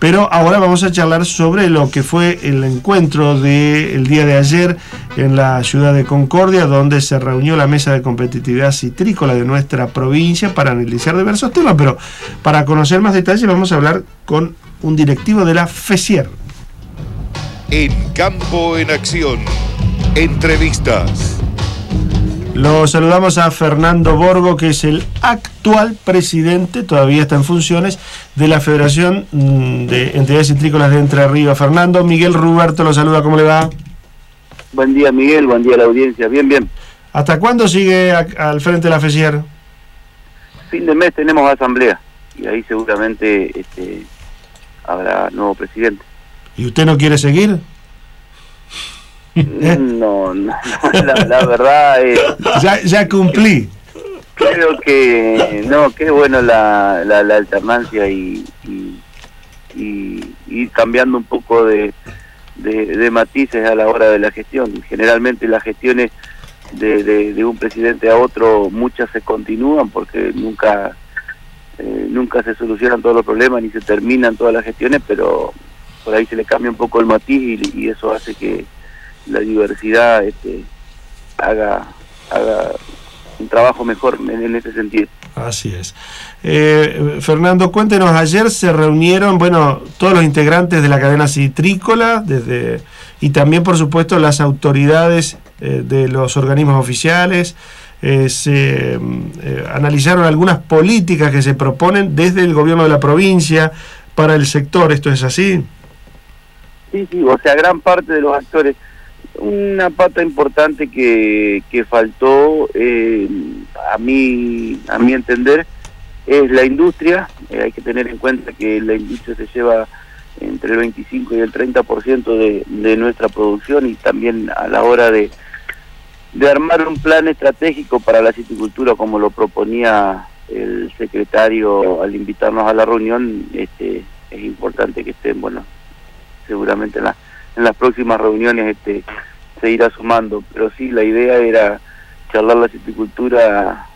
pero ahora vamos a charlar sobre lo que fue el encuentro del día de ayer en la ciudad de Concordia, donde se reunió la mesa de competitividad citrícola de nuestra provincia para analizar diversos temas, pero para conocer más detalles vamos a hablar con un directivo de la FECIER. En Campo en Acción, entrevistas. Lo saludamos a Fernando Borgo, que es el actual presidente, todavía está en funciones, de la Federación de Entidades Citrícolas de Entre Ríos. Fernando, Miguel Ruberto lo saluda, ¿cómo le va? Buen día, Miguel, buen día a la audiencia, bien, bien. ¿Hasta cuándo sigue al frente de la FECIER? Fin de mes tenemos asamblea, y ahí seguramente habrá nuevo presidente. ¿Y usted no quiere seguir? No, la verdad es... Ya cumplí. Creo que no, que es bueno la alternancia y ir cambiando un poco de matices a la hora de la gestión. Generalmente las gestiones de un presidente a otro, muchas se continúan porque nunca se solucionan todos los problemas ni se terminan todas las gestiones, pero por ahí se le cambia un poco el matiz y eso hace que la diversidad haga un trabajo mejor en ese sentido. Así es. Fernando, cuéntenos, ayer se reunieron, todos los integrantes de la cadena citrícola, y también, por supuesto, las autoridades de los organismos oficiales, se analizaron algunas políticas que se proponen desde el gobierno de la provincia para el sector. ¿Esto es así? Sí, o sea, gran parte de los actores. Una pata importante que faltó, a mi entender, es la industria. Hay que tener en cuenta que la industria se lleva entre el 25 y el 30% de nuestra producción, y también a la hora de armar un plan estratégico para la citicultura, como lo proponía el secretario al invitarnos a la reunión, es importante que estén, seguramente en las próximas reuniones se irá sumando, pero sí, la idea era charlar la citicultura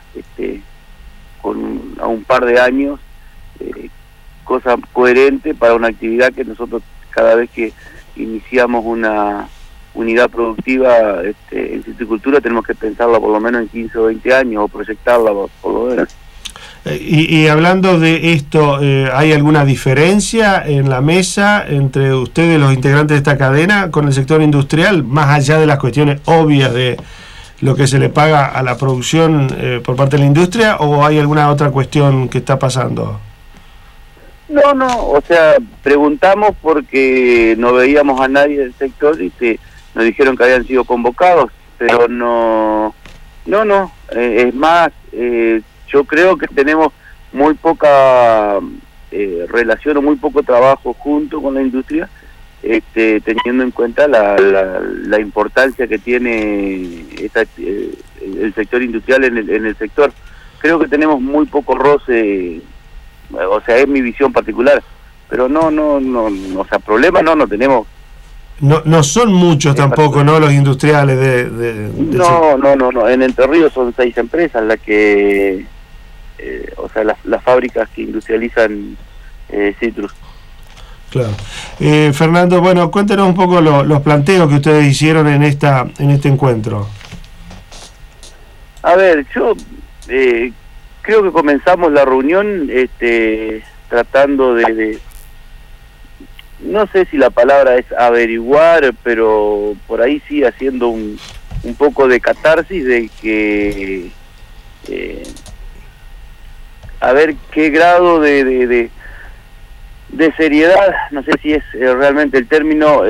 a un par de años, cosa coherente para una actividad que nosotros cada vez que iniciamos una unidad productiva en citicultura tenemos que pensarla por lo menos en 15 o 20 años, o proyectarla por lo menos. Y hablando de esto, ¿hay alguna diferencia en la mesa entre ustedes, los integrantes de esta cadena, con el sector industrial, más allá de las cuestiones obvias de lo que se le paga a la producción por parte de la industria, o hay alguna otra cuestión que está pasando? No, o sea, preguntamos porque no veíamos a nadie del sector y nos dijeron que habían sido convocados, pero no, es más, yo creo que tenemos muy poca relación o muy poco trabajo junto con la industria, teniendo en cuenta la importancia que tiene el sector industrial en el sector. Creo que tenemos muy poco roce, o sea, es mi visión particular, pero no, o sea, problemas no tenemos. No son muchos tampoco, ¿no? Los industriales No, en Entre Ríos son 6 empresas las que, o sea, las fábricas que industrializan citrus. Claro. Fernando, cuéntenos un poco los planteos que ustedes hicieron en este encuentro. A ver, yo creo que comenzamos la reunión tratando de no sé si la palabra es averiguar, pero por ahí sí haciendo un poco de catarsis de que a ver qué grado de seriedad, no sé si es realmente el término,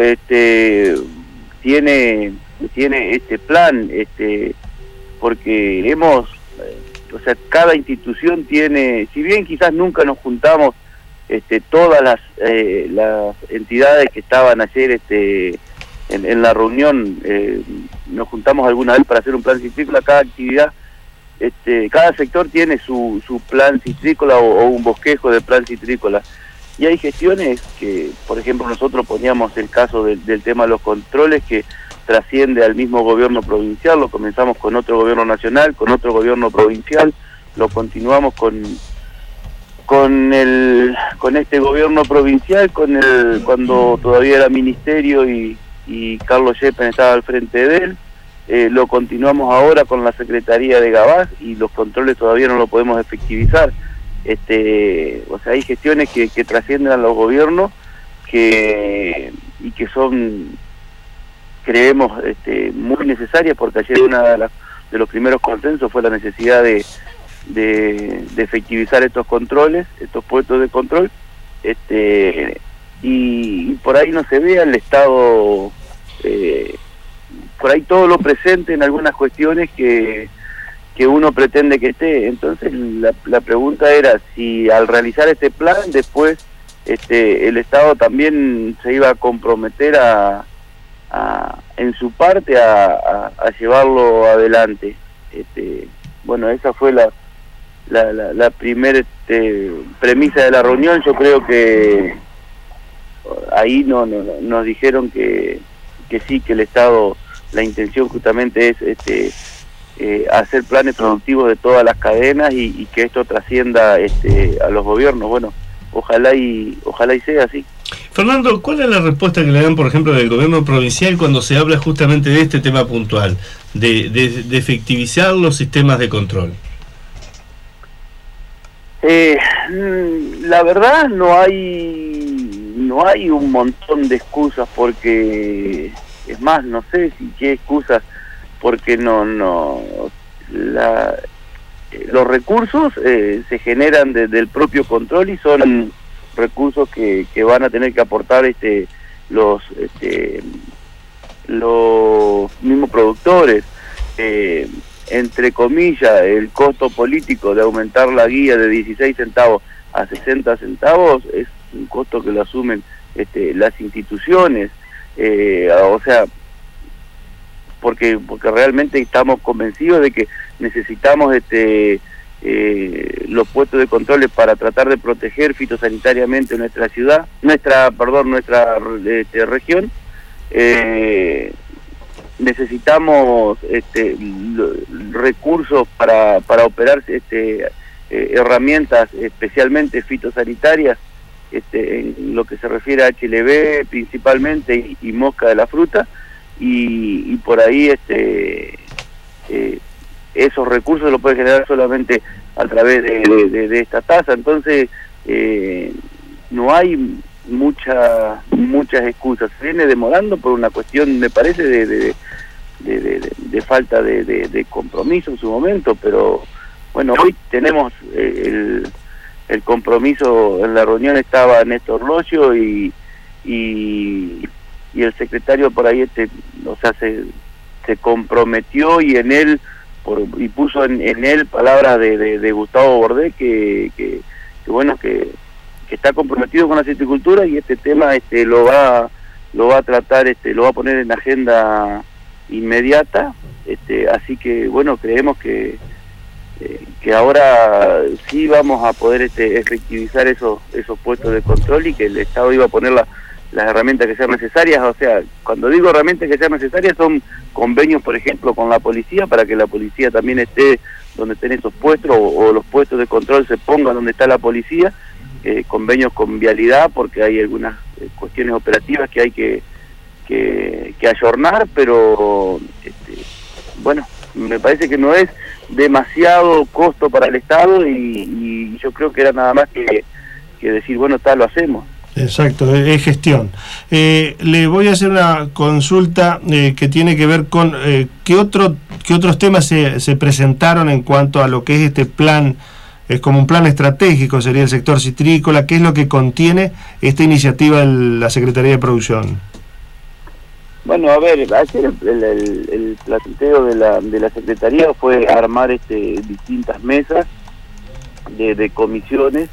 tiene este plan, porque o sea, cada institución tiene, si bien quizás nunca nos juntamos todas las entidades que estaban ayer en la reunión, nos juntamos alguna vez para hacer un plan citrícola. Cada actividad, cada sector tiene su plan citrícola o un bosquejo de plan citrícola, y hay gestiones que, por ejemplo, nosotros poníamos el caso del tema de los controles, que trasciende al mismo gobierno provincial. Lo comenzamos con otro gobierno nacional, con otro gobierno provincial, lo continuamos con con este gobierno provincial, cuando todavía era ministerio y Carlos Yepen estaba al frente de él. Lo continuamos ahora con la Secretaría de Gabás y los controles todavía no lo podemos efectivizar. O sea, hay gestiones que trascienden a los gobiernos y que son, creemos, muy necesarias, porque ayer de los primeros consensos fue la necesidad de efectivizar estos controles, estos puestos de control, y por ahí no se ve al Estado, por ahí todo lo presente en algunas cuestiones que uno pretende que esté. Entonces la pregunta era si al realizar este plan después el Estado también se iba a comprometer en su parte a llevarlo adelante. Bueno, esa fue la primera premisa de la reunión. Yo creo que ahí nos dijeron que sí, que el Estado, la intención justamente es hacer planes productivos de todas las cadenas y que esto trascienda a los gobiernos. Bueno, ojalá y sea así. Fernando, ¿cuál es la respuesta que le dan, por ejemplo, del gobierno provincial cuando se habla justamente de este tema puntual, de efectivizar los sistemas de control? La verdad no hay un montón de excusas, porque es más, no sé si qué excusas, porque los recursos se generan desde el propio control y son recursos que van a tener que aportar los mismos productores. Entre comillas, el costo político de aumentar la guía de 16 centavos a 60 centavos es un costo que lo asumen las instituciones, o sea, porque realmente estamos convencidos de que necesitamos los puestos de controles para tratar de proteger fitosanitariamente nuestra ciudad, nuestra región. Necesitamos recursos para operar herramientas especialmente fitosanitarias, en lo que se refiere a HLB principalmente y mosca de la fruta, y por ahí esos recursos los puede generar solamente a través de esta tasa. Entonces no hay muchas excusas. Se viene demorando por una cuestión, me parece, de falta de compromiso en su momento, pero bueno, hoy tenemos el compromiso. En la reunión estaba Néstor Loyo y el secretario por ahí o sea, se comprometió, y en él y puso en él palabras de Gustavo Bordé que bueno, que está comprometido con la citricultura, y este tema lo va a tratar, lo va a poner en agenda inmediata. Así que bueno, creemos que ahora sí vamos a poder efectivizar esos puestos de control, y que el Estado iba a poner las herramientas que sean necesarias. O sea, cuando digo herramientas que sean necesarias, son convenios, por ejemplo, con la policía, para que la policía también esté donde estén esos puestos, o los puestos de control se pongan donde está la policía. Convenios con Vialidad, porque hay algunas cuestiones operativas que hay que ayornar, pero bueno, me parece que no es demasiado costo para el Estado, y yo creo que era nada más que decir, bueno, lo hacemos. Exacto, es gestión. Le voy a hacer una consulta que tiene que ver con qué otros temas se presentaron en cuanto a lo que es este plan. Es como un plan estratégico, sería el sector citrícola. ¿Qué es lo que contiene esta iniciativa de la Secretaría de Producción? Bueno, a ver, ayer el planteo de la Secretaría fue armar distintas mesas de comisiones,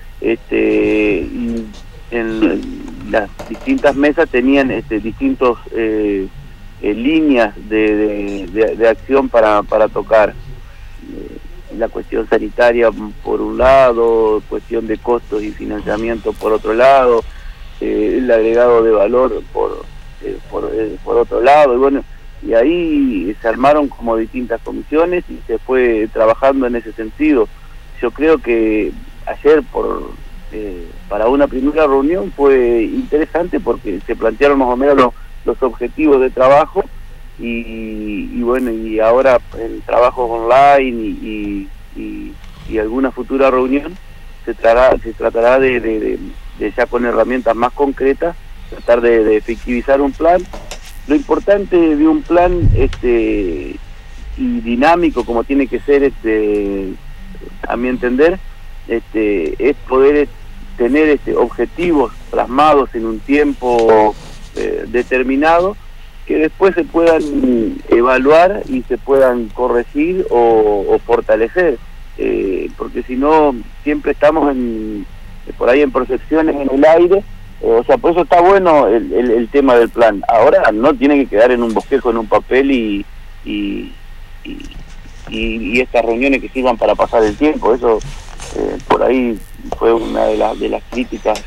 y en las distintas mesas tenían distintos líneas de acción para tocar. La cuestión sanitaria por un lado, cuestión de costos y financiamiento por otro lado, el agregado de valor por otro lado, y bueno, y ahí se armaron como distintas comisiones y se fue trabajando en ese sentido. Yo creo que ayer para una primera reunión fue interesante porque se plantearon más o menos los objetivos de trabajo y bueno, y ahora en trabajos online y alguna futura reunión se tratará de ya con herramientas más concretas tratar de efectivizar un plan. Lo importante de un plan y dinámico como tiene que ser a mi entender es poder tener objetivos plasmados en un tiempo determinado que después se puedan evaluar y se puedan corregir o fortalecer, porque si no siempre estamos por ahí en proyecciones en el aire. O sea, por eso está bueno el tema del plan. Ahora no tiene que quedar en un bosquejo, en un papel y estas reuniones que sirvan para pasar el tiempo. Eso por ahí fue una de las críticas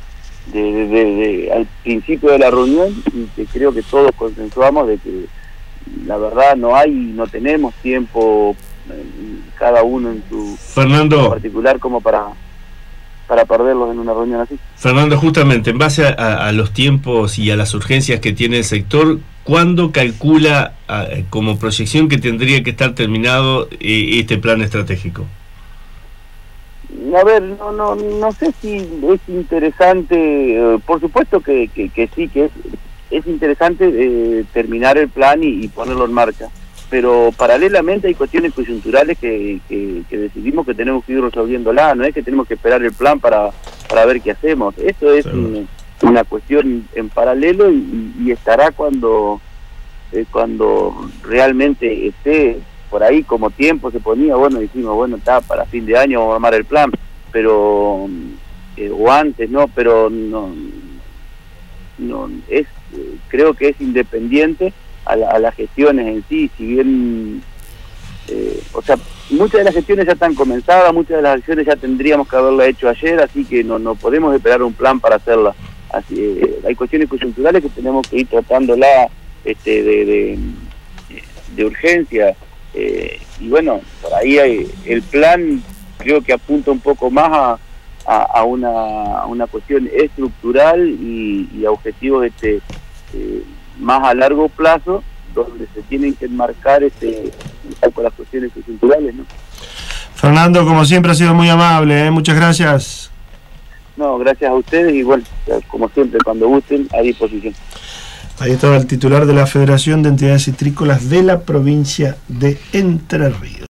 al principio de la reunión, y que creo que todos consensuamos de que la verdad no tenemos tiempo cada uno en su Fernando particular como para perderlos en una reunión así. Fernando, justamente en base a los tiempos y a las urgencias que tiene el sector, ¿cuándo calcula como proyección que tendría que estar terminado este plan estratégico? A ver, no sé si es interesante, por supuesto que sí, que es interesante terminar el plan y ponerlo en marcha, pero paralelamente hay cuestiones coyunturales que decidimos que tenemos que ir resolviéndolas. No es que tenemos que esperar el plan para ver qué hacemos. Esto es una cuestión en paralelo y estará cuando realmente esté por ahí, como tiempo se ponía. Bueno, dijimos, bueno, está para fin de año vamos a armar el plan, pero o antes, ¿no? Pero no es, creo que es independiente a las gestiones en sí, si bien o sea, muchas de las gestiones ya están comenzadas, muchas de las acciones ya tendríamos que haberla hecho ayer, así que no podemos esperar un plan para hacerla. Así, hay cuestiones coyunturales que tenemos que ir tratándola de urgencia, y bueno, por ahí el plan creo que apunta un poco más a una cuestión estructural y a objetivos más a largo plazo, donde se tienen que enmarcar un poco las cuestiones coyunturales, ¿no? Fernando, como siempre ha sido muy amable, muchas gracias. No, gracias a ustedes y bueno, como siempre, cuando gusten, a disposición. Ahí estaba el titular de la Federación de Entidades Citrícolas de la provincia de Entre Ríos.